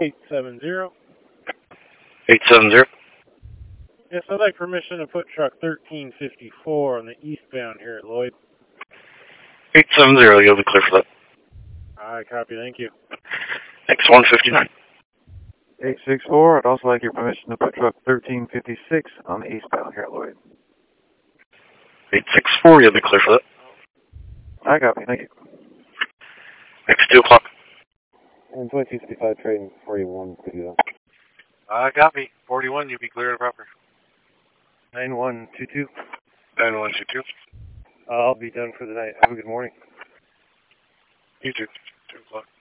870. 870. Yes, I'd like permission to put truck 1354 on the eastbound here at Lloyd. 870, you'll be clear for that. I copy, thank you. X159. 864, I'd also like your permission to put truck 1356 on the eastbound here at Lloyd. 864, you'll be clear for that. I copy, thank you. X2 o'clock. And 2255 trading 41 to do that. I copy. 41, you'll be clear and proper. 9122. 9122. I'll be done for the night. Have a good morning. You too. 2 o'clock.